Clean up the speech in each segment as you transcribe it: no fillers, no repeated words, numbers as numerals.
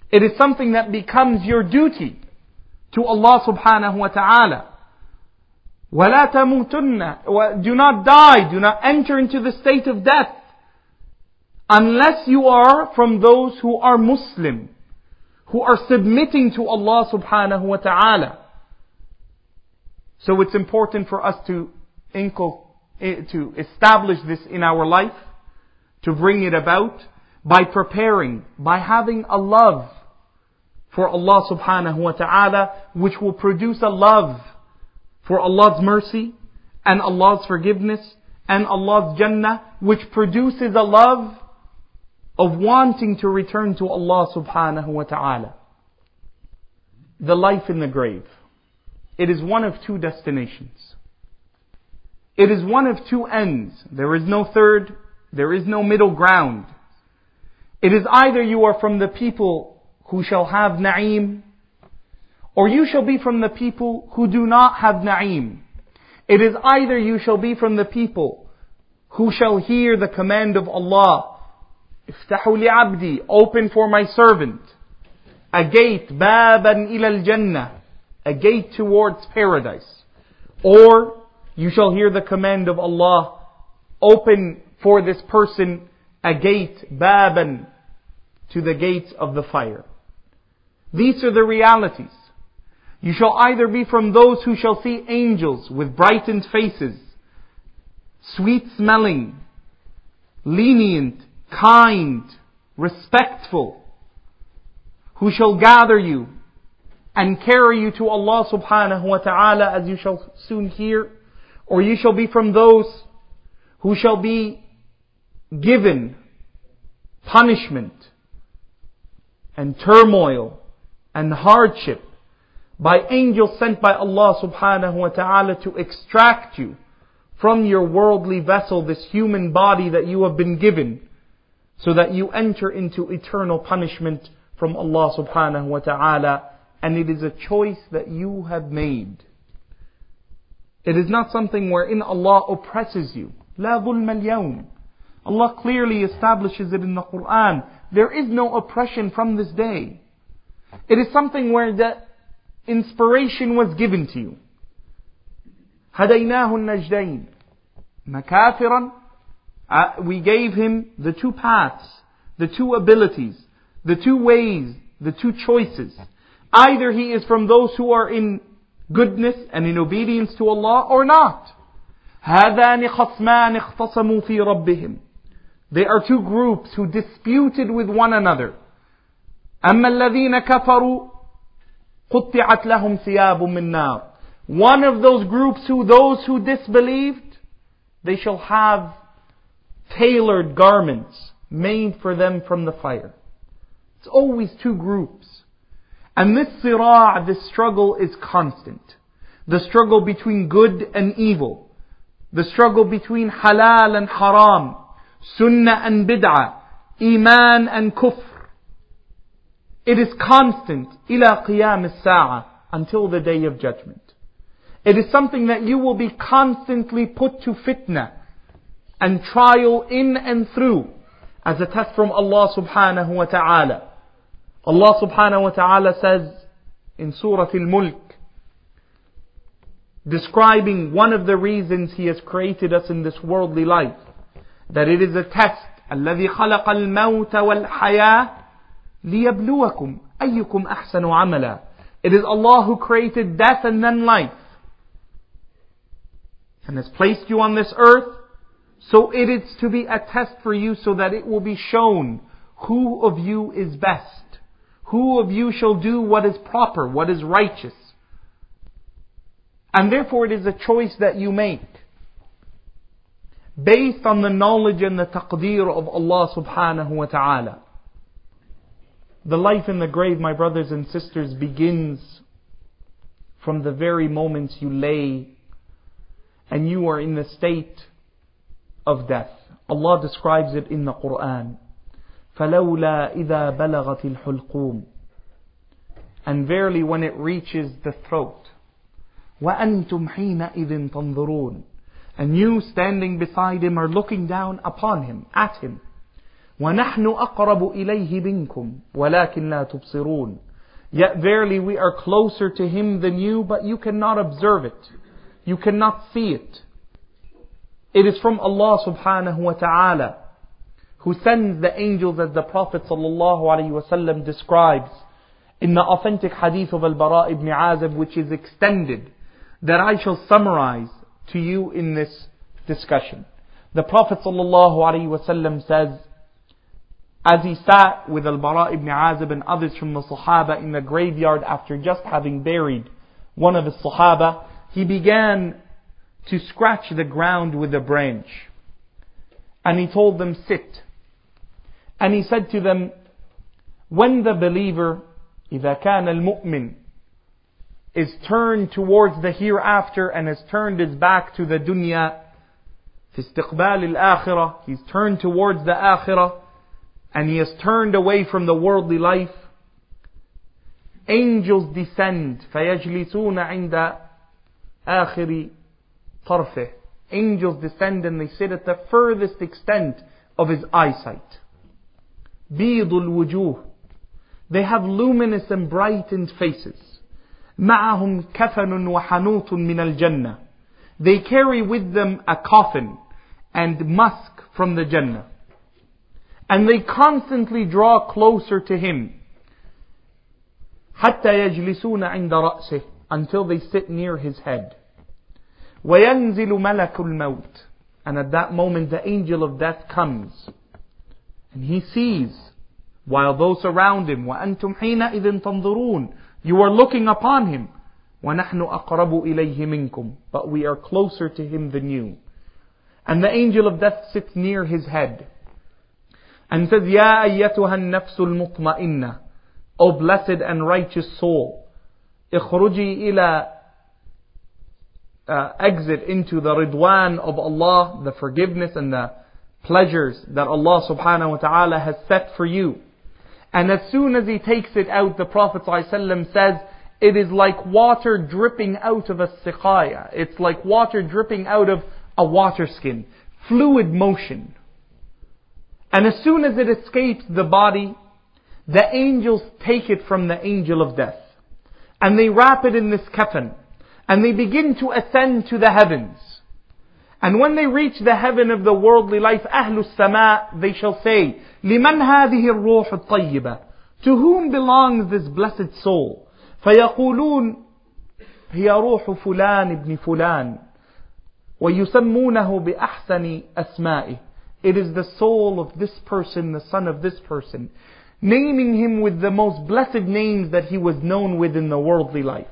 It is something that becomes your duty to Allah subhanahu wa ta'ala. وَلَا تَمُوتُنَّ, do not die, do not enter into the state of death, unless you are from those who are Muslim, who are submitting to Allah subhanahu wa ta'ala. So it's important for us to establish this in our life, to bring it about by preparing, by having a love for Allah subhanahu wa ta'ala, which will produce a love for Allah's mercy and Allah's forgiveness and Allah's Jannah, which produces a love of wanting to return to Allah subhanahu wa ta'ala. The life in the grave. It is one of two destinations. It is one of two ends. There is no third. There is no middle ground. It is either you are from the people who shall have na'im, or you shall be from the people who do not have na'im. It is either you shall be from the people who shall hear the command of Allah, Iftahu li'abdi, open for my servant, a gate, baban ila al-jannah, a gate towards paradise. Or you shall hear the command of Allah, open for this person a gate, baban, to the gates of the fire. These are the realities. You shall either be from those who shall see angels with brightened faces, sweet smelling, lenient, kind, respectful, who shall gather you and carry you to Allah subhanahu wa ta'ala, as you shall soon hear. Or you shall be from those who shall be given punishment and turmoil and hardship by angels sent by Allah subhanahu wa ta'ala to extract you from your worldly vessel, this human body that you have been given, so that you enter into eternal punishment from Allah subhanahu wa ta'ala. And it is a choice that you have made. It is not something wherein Allah oppresses you. لا ظلم اليوم. Allah clearly establishes it in the Quran. There is no oppression from this day. It is something where the inspiration was given to you. هديناه النجدين مكافرا. We gave him the two paths, the two abilities, the two ways, the two choices. Either he is from those who are in goodness and in obedience to Allah, or not. هذان خصمان اختصموا في ربهم. They are two groups who disputed with one another. أما الذين كفروا قطعت لهم ثياب من نار. One of those groups, those who disbelieved, they shall have tailored garments made for them from the fire. It's always two groups. And this sira', this struggle is constant. The struggle between good and evil. The struggle between halal and haram. Sunnah and bid'ah. Iman and kufr. It is constant. Ila qiyam as-sa'a. Until the day of judgment. It is something that you will be constantly put to fitna and trial in and through, as a test from Allah subhanahu wa ta'ala. Allah subhanahu wa ta'ala says in Surah Al-Mulk, describing one of the reasons He has created us in this worldly life, that it is a test. الذي خلق الموت والحياة ليبلوكم أيكم أحسن عملا. It is Allah who created death and then life, and has placed you on this earth. So it is to be a test for you, so that it will be shown who of you is best. Who of you shall do what is proper, what is righteous. And therefore it is a choice that you make, based on the knowledge and the taqdeer of Allah subhanahu wa ta'ala. The life in the grave, my brothers and sisters, begins from the very moments you lay and you are in the state of death. Allah describes it in the Quran. فَلَوْلَا إِذَا بَلَغَتِ الْحُلْقُومِ. And verily when it reaches the throat. وَأَنْتُمْ حِينَئِذٍ تَنْظُرُونَ. And you standing beside him are looking down upon him, at him. وَنَحْنُ أَقْرَبُ إِلَيْهِ مِنْكُمْ وَلَكِنْ لَا تُبْصِرُونَ. Yet verily we are closer to Him than you, but you cannot observe it. You cannot see it. It is from Allah subhanahu wa ta'ala, who sends the angels, as the Prophet sallallahu alaihi wasallam describes in the authentic hadith of Al-Bara ibn Azib, which is extended, that I shall summarize to you in this discussion. The Prophet sallallahu alaihi wasallam says, as he sat with Al-Bara ibn Azib and others from the Sahaba in the graveyard after just having buried one of his Sahaba, he began to scratch the ground with a branch. And he told them, sit. And he said to them, when the believer, إِذَا كَانَ الْمُؤْمِنِ, is turned towards the hereafter and has turned his back to the dunya, في استقبال الآخرة, he's turned towards the akhirah, and he has turned away from the worldly life, angels descend, فَيَجْلِسُونَ عِنْدَ آخِرِ طَرْفِهِ. Angels descend and they sit at the furthest extent of his eyesight. بِيضُ الْوُجُوهِ, they have luminous and brightened faces. مَعَهُمْ كَفَنٌ وَحَنُوطٌ مِنَ الْجَنَّةِ, they carry with them a coffin and musk from the Jannah. And they constantly draw closer to Him. حَتَّى يَجْلِسُونَ عِنْدَ رَأْسِهِ, until they sit near His head. وَيَنْزِلُ مَلَكُ الْمَوْتِ, and at that moment the angel of death comes. And he sees, while those around him, وَأَنْتُمْ حِينَئِذٍ تَنْظُرُونَ, you are looking upon him. وَنَحْنُ أَقْرَبُ إِلَيْهِ مِنْكُمْ, but we are closer to him than you. And the angel of death sits near his head and says, يَا أَيَّتُهَا النَّفْسُ الْمُطْمَئِنَّةِ, O blessed and righteous soul, اخرجي إلى, exit into the ridwan of Allah, the forgiveness and the pleasures that Allah subhanahu wa ta'ala has set for you. And as soon as he takes it out, the Prophet ﷺ says, it is like water dripping out of a siqaya. It's like water dripping out of a water skin. Fluid motion. And as soon as it escapes the body, the angels take it from the angel of death. And they wrap it in this kafan. And they begin to ascend to the heavens. And when they reach the heaven of the worldly life, أهل السماء, they shall say, لمن هذه الروح الطيبة? To whom belongs this blessed soul? فيقولون هي روح فلان ابن فلان ويسمونه بأحسن أسمائه. It is the soul of this person, the son of this person, naming him with the most blessed names that he was known with in the worldly life.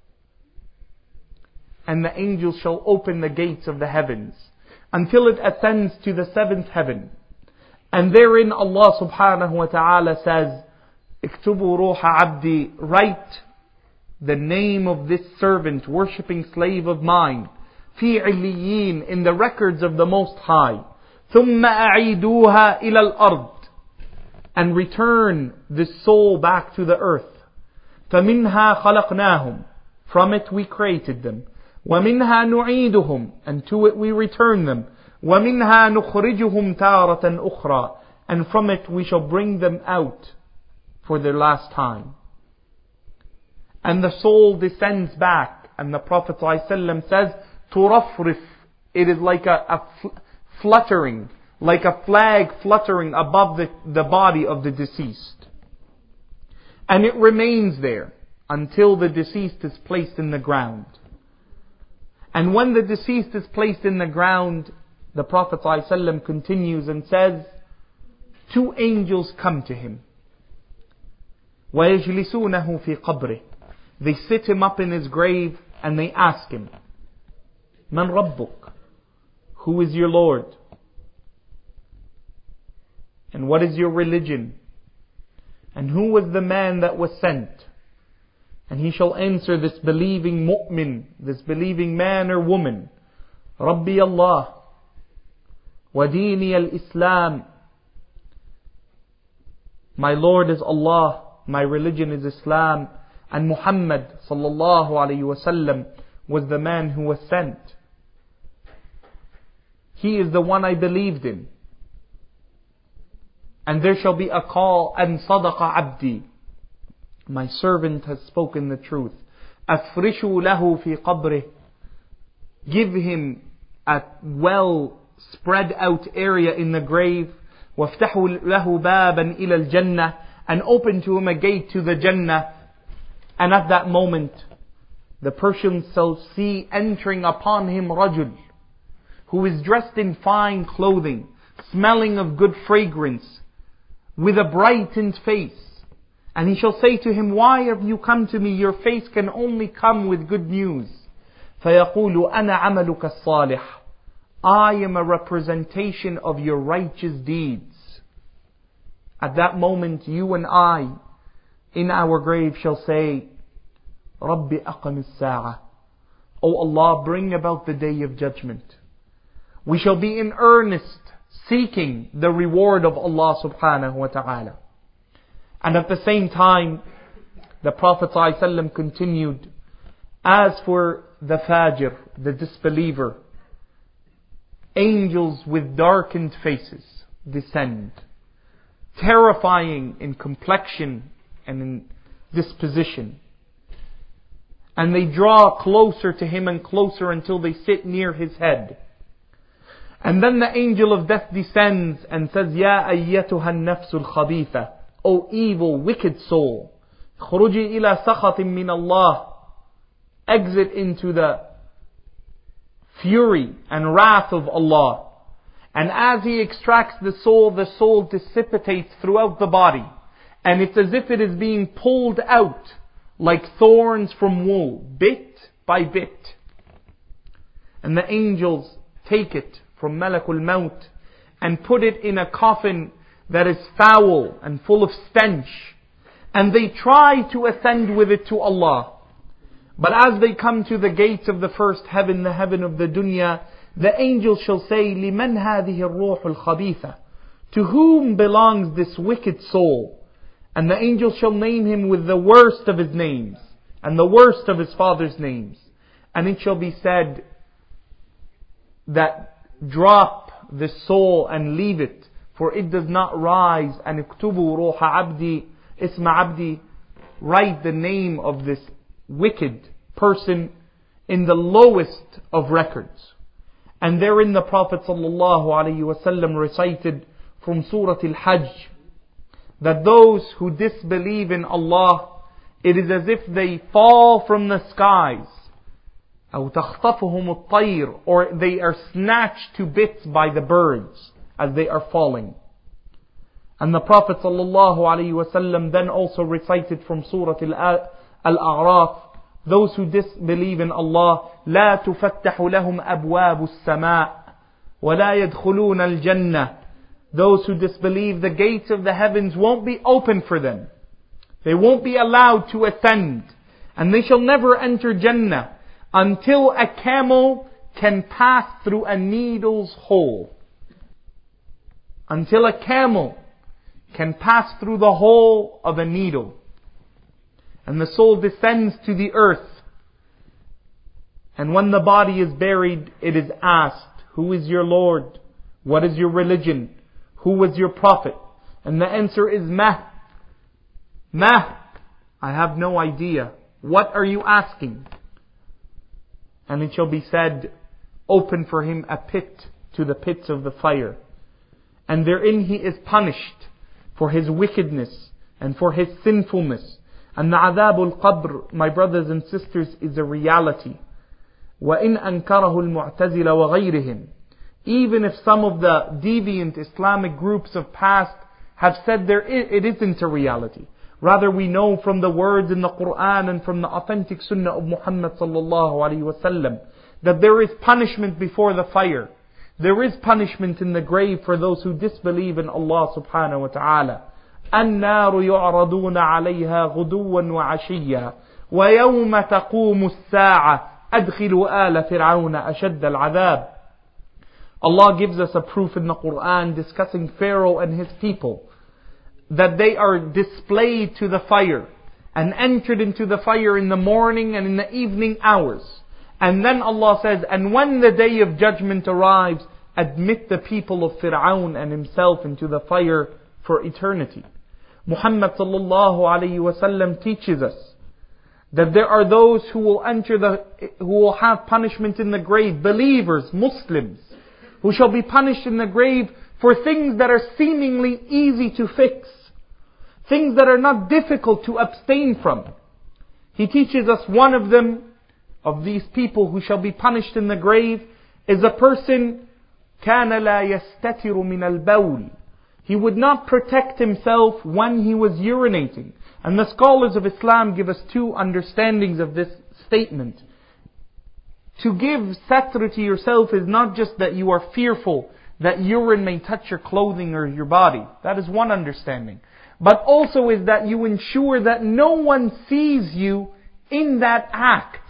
And the angels shall open the gates of the heavens until it ascends to the seventh heaven. And therein Allah subhanahu wa ta'ala says, اكتبوا روح عبدي, write the name of this servant, worshipping slave of mine, في عليين, in the records of the Most High. ثم أعيدوها إلى الأرض, and return this soul back to the earth. فمنها خلقناهم, from it we created them. ومنها نعيدهم, and to it we return them. ومنها نخرجهم تارة أخرى, and from it we shall bring them out for their last time. And the soul descends back, and the Prophet ﷺ says, ترفرف, it is like a fluttering, like a flag fluttering above the body of the deceased. And it remains there until the deceased is placed in the ground. And when the deceased is placed in the ground, the Prophet ﷺ continues and says, two angels come to him. وَيَجْلِسُونَهُ فِي قَبْرِهِ, they sit him up in his grave and they ask him, مَنْ رَبُّكَ, who is your Lord? And what is your religion? And who was the man that was sent? And he shall answer, this believing mu'min, this believing man or woman, Rabbi Allah, wa dini al-Islam, my Lord is Allah, my religion is Islam, and Muhammad sallallahu alayhi wasallam was the man who was sent. He is the one I believed in. And there shall be a call, and صدق عبدي, my servant has spoken the truth. أفرشوا له في قبره, give him a well spread out area in the grave. وافتحوا له بابا إلى الجنة, and open to him a gate to the Jannah. And at that moment, the Persians shall see entering upon him rajul, who is dressed in fine clothing, smelling of good fragrance, with a brightened face. And he shall say to him, why have you come to me? Your face can only come with good news. فَيَقُولُ أَنَا عَمَلُكَ الصَّالِحِ, I am a representation of your righteous deeds. At that moment, you and I, in our grave, shall say, رَبِّ أَقَمِ السَّاعَةِ, O Allah, bring about the day of judgment. We shall be in earnest seeking the reward of Allah subhanahu wa ta'ala. And at the same time, the Prophet ﷺ continued, as for the fajr, the disbeliever, angels with darkened faces descend, terrifying in complexion and in disposition. And they draw closer to him and closer until they sit near his head. And then the angel of death descends and says, يَا أَيَّتُهَا النَّفْسُ الْخَبِيثَةِ, O evil, wicked soul, خُرُجِي إِلَى سَخَطٍ مِّنَ اللَّهِ, exit into the fury and wrath of Allah. And as he extracts the soul dissipates throughout the body. And it's as if it is being pulled out like thorns from wool, bit by bit. And the angels take it from Malakul Maut and put it in a coffin that is foul and full of stench. And they try to ascend with it to Allah. But as they come to the gates of the first heaven, the heaven of the dunya, the angels shall say, لِمَنْ هَذِهِ الرُّوحُ الْخَبِيثَةِ, to whom belongs this wicked soul? And the angels shall name him with the worst of his names, and the worst of his father's names. And it shall be said that drop the soul and leave it, for it does not rise. And اكتبوا روح عبدي اسم عبدي, write the name of this wicked person in the lowest of records. And therein the Prophet ﷺ recited from Surah Al-Hajj that those who disbelieve in Allah, it is as if they fall from the skies, أو تخطفهم الطير, or they are snatched to bits by the birds as they are falling. And the Prophet ﷺ then also recited from Surah Al-A'raf, those who disbelieve in Allah, لا تفتح لهم أبواب السماء ولا يدخلون الجنة. Those who disbelieve, the gates of the heavens won't be open for them. They won't be allowed to ascend. And they shall never enter Jannah until a camel can pass through a needle's hole. Until a camel can pass through the hole of a needle. And the soul descends to the earth. And when the body is buried, it is asked, who is your Lord? What is your religion? Who was your prophet? And the answer is Ma. I have no idea. What are you asking? And it shall be said, open for him a pit to the pits of the fire. And therein he is punished for his wickedness and for his sinfulness. And the adhabul qabr, my brothers and sisters, is a reality. وَإِنْ أَنْكَرَهُ الْمُعْتَزِلَ وَغَيْرِهِمْ. Even if some of the deviant Islamic groups of past have said it isn't a reality. Rather, we know from the words in the Quran and from the authentic Sunnah of Muhammad sallallahu alaihi wasallam that there is punishment before the fire. There is punishment in the grave for those who disbelieve in Allah subhanahu wa ta'ala. النار يعرضون عليها غدوا وعشيا ويوم تقوم الساعة أدخلوا آل فرعون أشد العذاب. Allah gives us a proof in the Quran discussing Pharaoh and his people, that they are displayed to the fire and entered into the fire in the morning and in the evening hours. And then Allah says, and when the day of judgment arrives, admit the people of Fir'aun and himself into the fire for eternity. Muhammad sallallahu alayhi wasallam teaches us that there are those who will have punishment in the grave, believers, Muslims, who shall be punished in the grave for things that are seemingly easy to fix, things that are not difficult to abstain from. He teaches us one of them, of these people who shall be punished in the grave, is a person كَانَ لَا يَسْتَتِرُ مِنَ الْبَوْلِ. He would not protect himself when he was urinating. And the scholars of Islam give us two understandings of this statement. To give satr to yourself is not just that you are fearful that urine may touch your clothing or your body. That is one understanding. But also is that you ensure that no one sees you in that act.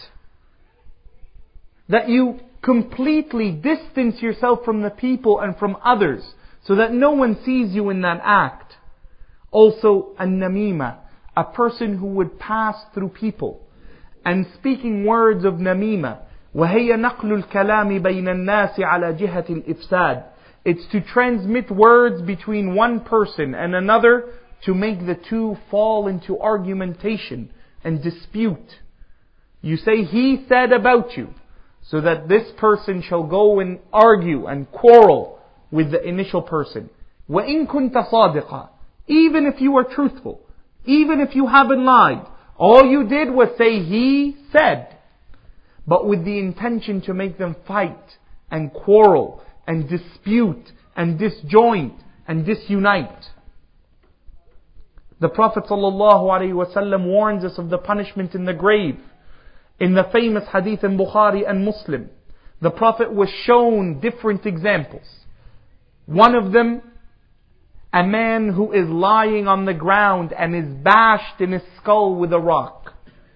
That you completely distance yourself from the people and from others, so that no one sees you in that act. Also, an-namima, a person who would pass through people and speaking words of namima. وَهِيَ نَقْلُ الْكَلَامِ بَيْنَ النَّاسِ عَلَى جِهَةِ الْإِفْسَادِ. It's to transmit words between one person and another to make the two fall into argumentation and dispute. You say, he said about you, so that this person shall go and argue and quarrel with the initial person. وَإِن كُنْتَ صَادِقًا. Even if you are truthful, even if you haven't lied, all you did was say, he said. But with the intention to make them fight and quarrel and dispute and disjoint and disunite. The Prophet ﷺ warns us of the punishment in the grave. In the famous hadith in Bukhari and Muslim, the Prophet was shown different examples. One of them, a man who is lying on the ground and is bashed in his skull with a rock.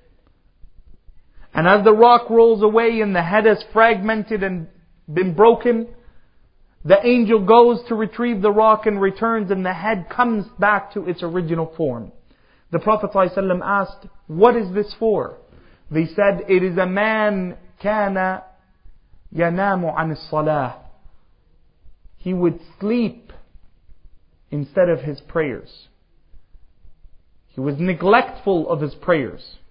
And as the rock rolls away and the head is fragmented and been broken, the angel goes to retrieve the rock and returns, and the head comes back to its original form. The Prophet ﷺ asked, what is this for? They said, it is a man كَانَ يَنَامُ عَنِ الصَّلَاةِ. He would sleep instead of his prayers. He was neglectful of his prayers.